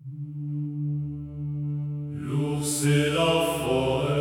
L'ours et la forêt.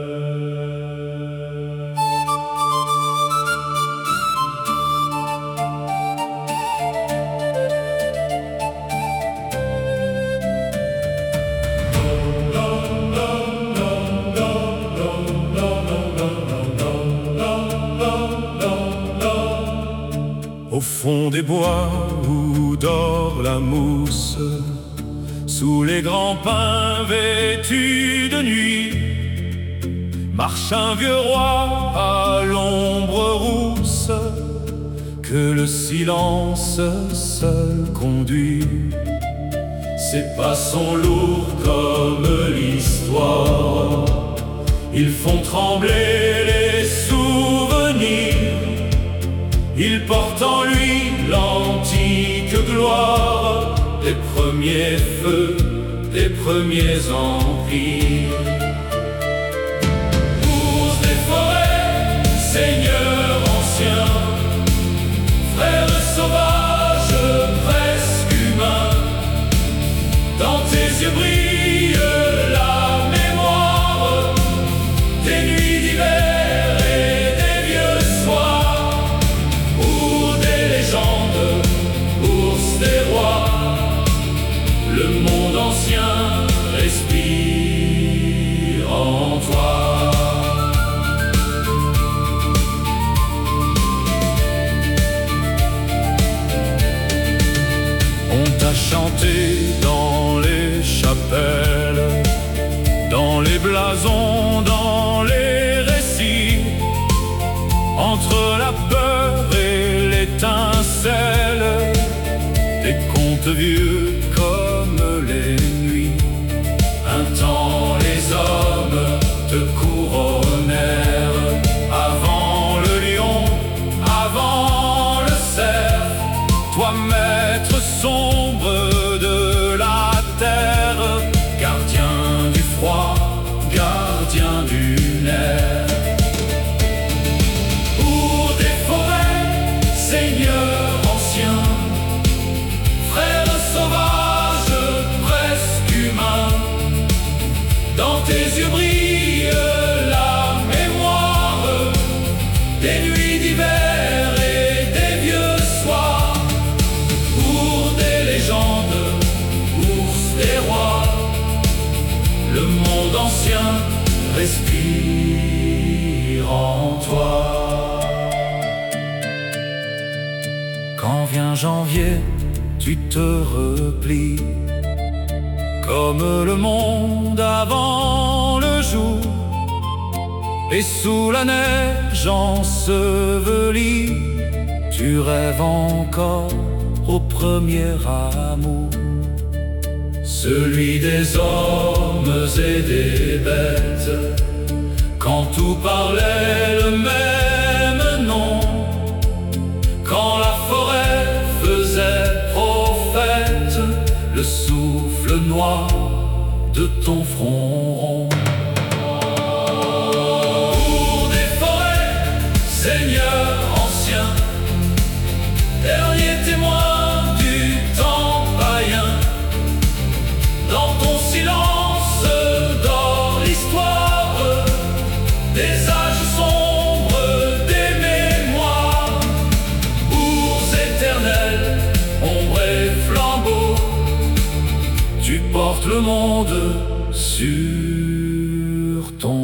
Au fond des bois où dort la mousse, sous les grands pins vêtus de nuit, marche un vieux roi à l'ombre rousse, que le silence seul conduit. Ses pas sont lourds comme l'histoire, ils font trembler les souvenirs. Il porte en lui l'antique gloire des premiers feux, des premiers empires. Ours des forêts, seigneur ancien, frère sauvage, presque humain, dans tes yeux brille la mémoire des nuits d'hiver et des vieux soirs. Ours des rois, le monde ancien respire en toi. On t'a chanté dans les chapelles, dans les blasons, dans les récits, entre la peur et l'étincelle, des contes vieux comme les nuits. Un temps les hommes te couronnèrent, avant le lion, avant le cerf, toi maître sombre de la terre, gardien du froid, gardien du nerf. Seigneur ancien, frère sauvage, presque humain, dans tes yeux brille la mémoire des nuits d'hiver et des vieux soirs. Ours des légendes, ours des rois, le monde ancien respire en toi. Quand vient janvier, tu te replies, comme le monde avant le jour, et sous la neige ensevelie, tu rêves encore au premier amour, celui des hommes et des bêtes, quand tout parlait le même nom, quand la forêt faisait prophète le souffle noir de ton front rond. Ours des forêts, seigneur ancien, dernier témoin du temps païen, dans ton silence dort l'histoire des âges sombres, des mémoires. Ours éternel, ombre et flambeau, tu portes le monde sur ton